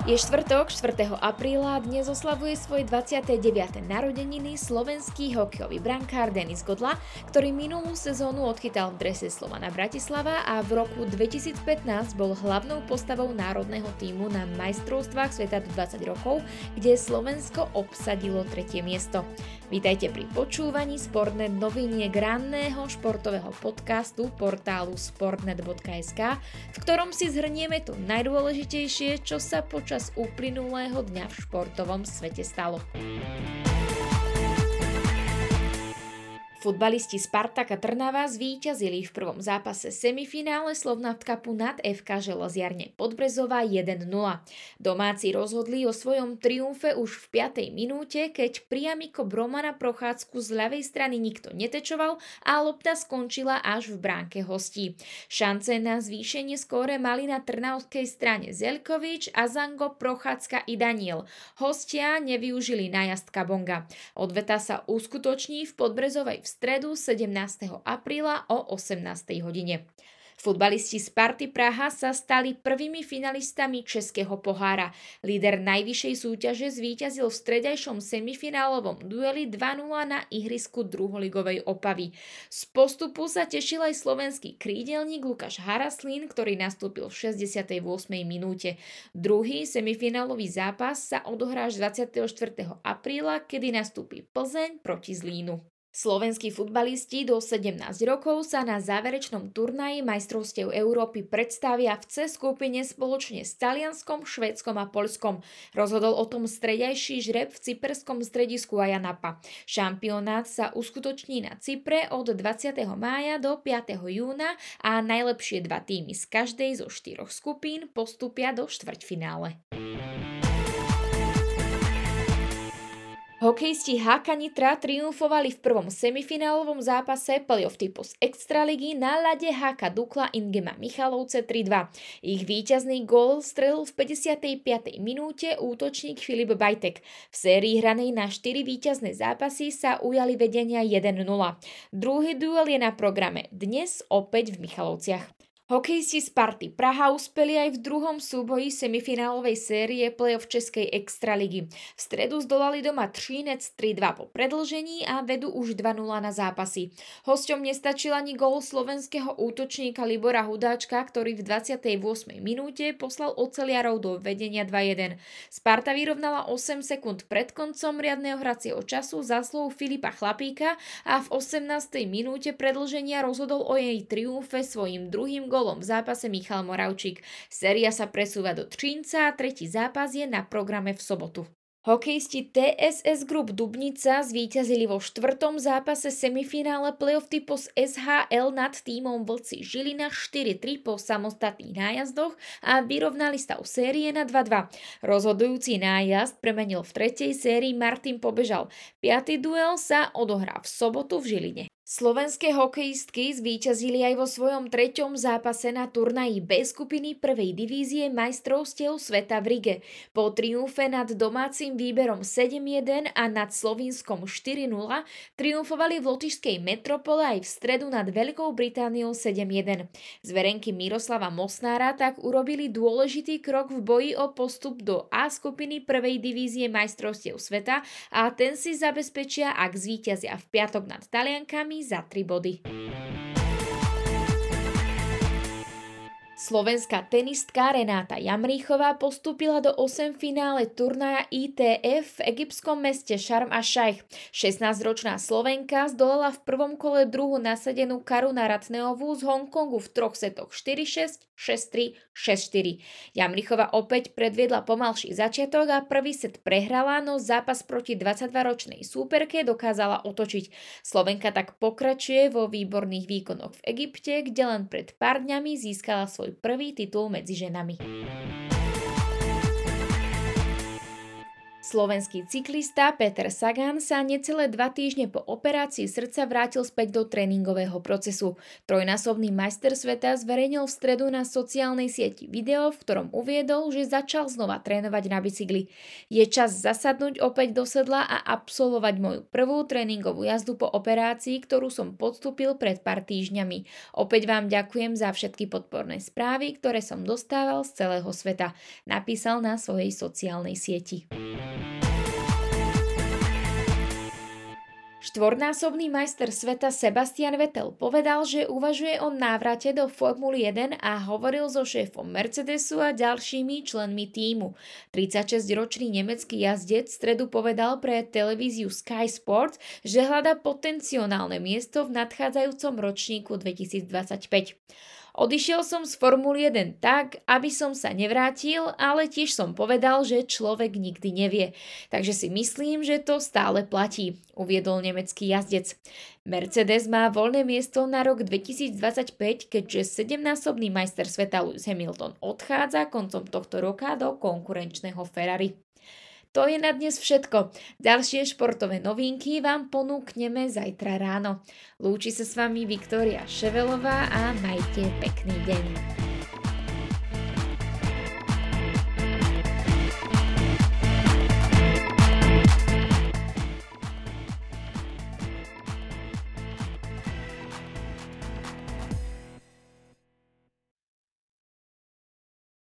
Je štvrtok, 4. apríla, dnes oslavuje svoje 29. narodeniny slovenský hokejový brankár Denis Godla, ktorý minulú sezónu odchytal v drese Slovana Bratislava a v roku 2015 bol hlavnou postavou národného tímu na majstrovstvách sveta do 20 rokov, kde Slovensko obsadilo 3. miesto. Vítajte pri počúvaní Sportnet noviniek ranného športového podcastu portálu sportnet.sk, v ktorom si zhrnieme to najdôležitejšie, čo sa počas uplynulého dňa v športovom svete stalo. Futbalisti Spartaka Trnava zvíťazili v prvom zápase semifinále Slovnaft Cupu nad FK Železiarne Podbrezová 1-0. Domáci rozhodli o svojom triumfe už v 5. minúte, keď priamy kop Romana Prochádzku z ľavej strany nikto netečoval a lopta skončila až v bránke hostí. Šance na zvýšenie skóre mali na trnavskej strane Zeľkovič, Azango, Prochádzka i Daniel. Hostia nevyužili nájazd Kabonga. Odveta sa uskutoční v Podbrezovej v stredu 17. apríla o 18. hodine. Futbalisti Sparty Praha sa stali prvými finalistami Českého pohára. Líder najvyššej súťaže zvíťazil v stredajšom semifinálovom dueli 2-0 na ihrisku druholigovej Opavy. Z postupu sa tešil aj slovenský krídelník Lukáš Haraslín, ktorý nastúpil v 68. minúte. Druhý semifinálový zápas sa odohrá až 24. apríla, kedy nastúpi Plzeň proti Zlínu. Slovenskí futbalisti do 17 rokov sa na záverečnom turnaji majstrovstiev Európy predstavia v C skupine spoločne s Talianskom, Švédskom a Poľskom. Rozhodol o tom stredajší žreb v cyperskom stredisku Ajanapa. Šampionát sa uskutoční na Cypre od 20. mája do 5. júna a najlepšie dva týmy z každej zo 4 skupín postúpia do štvrťfinále. Hokejisti HK Nitra triumfovali v prvom semifinálovom zápase playoff typu z Extraligy na ľade HK Dukla Ingema Michalovce 3-2. Ich víťazný gól strelil v 55. minúte útočník Filip Bajtek. V sérii hranej na 4 víťazné zápasy sa ujali vedenia 1-0. Druhý duel je na programe dnes opäť v Michalovciach. Hokejisti Sparty Praha uspeli aj v druhom súboji semifinálovej série playoff Českej extraligy. V stredu zdolali doma Třínec 3-2 po predĺžení a vedú už 2-0 na zápasy. Hosťom nestačil ani gól slovenského útočníka Libora Hudáčka, ktorý v 28. minúte poslal oceliarov do vedenia 2-1. Sparta vyrovnala 8 sekúnd pred koncom riadneho hracieho času zásluhou Filipa Chlapíka a v 18. minúte predĺženia rozhodol o jej triumfe svojím druhým gólom v zápase Michal Moravčík. Séria sa presúva do Třínca a tretí zápas je na programe v sobotu. Hokejisti TSS Group Dubnica zvíťazili vo štvrtom zápase semifinále playoff typu z SHL nad tímom Vlci Žilina 4-3 po samostatných nájazdoch a vyrovnali stav série na 2-2. Rozhodujúci nájazd premenil v tretej sérii Martin Pobežal. 5. duel sa odohrá v sobotu v Žiline. Slovenské hokejistky zvíťazili aj vo svojom treťom zápase na turnaji B skupiny prvej divízie majstrovstiev sveta v Rige. Po triumfe nad domácim výberom 7-1 a nad Slovinskom 4-0 triumfovali v lotyšskej metropole aj v stredu nad Veľkou Britániou 7-1. Zverenky Miroslava Mosnára tak urobili dôležitý krok v boji o postup do A skupiny prvej divízie majstrovstiev sveta a ten si zabezpečia, ak zvíťazia v piatok nad Taliankami za 3 body. Slovenská tenistka Renáta Jamríchová postúpila do 8 finále turnaja ITF v egyptskom meste Šarm a-Šajch. 16-ročná Slovenka zdolala v prvom kole druhú nasadenú Karuna Ratneovú z Hongkongu v 3 setoch 4-6, 6-3, 6-4. Jamríchová opäť predviedla pomalší začiatok a prvý set prehrala, no zápas proti 22-ročnej súperke dokázala otočiť. Slovenka tak pokračuje vo výborných výkonoch v Egypte, kde len pred pár dňami získala svoj prvý titul medzi ženami. Slovenský cyklista Peter Sagan sa necelé 2 týždne po operácii srdca vrátil späť do tréningového procesu. Trojnásobný majster sveta zverejnil v stredu na sociálnej sieti video, v ktorom uviedol, že začal znova trénovať na bicykli. Je čas zasadnúť opäť do sedla a absolvovať moju prvú tréningovú jazdu po operácii, ktorú som podstúpil pred pár týždňami. Opäť vám ďakujem za všetky podporné správy, ktoré som dostával z celého sveta, napísal na svojej sociálnej sieti. Štvornásobný majster sveta Sebastian Vettel povedal, že uvažuje o návrate do Formuly 1 a hovoril so šéfom Mercedesu a ďalšími členmi tímu. 36-ročný nemecký jazdec v stredu povedal pre televíziu Sky Sports, že hľadá potenciálne miesto v nadchádzajúcom ročníku 2025. Odišiel som z Formuly 1 tak, aby som sa nevrátil, ale tiež som povedal, že človek nikdy nevie. Takže si myslím, že to stále platí, uviedol nemecký jazdec. Mercedes má voľné miesto na rok 2025, keďže 7-násobný majster sveta Lewis Hamilton odchádza koncom tohto roka do konkurenčného Ferrari. To je na dnes všetko. Ďalšie športové novinky vám ponúkneme zajtra ráno. Lúči sa s vami Viktória Ševelová a majte pekný deň.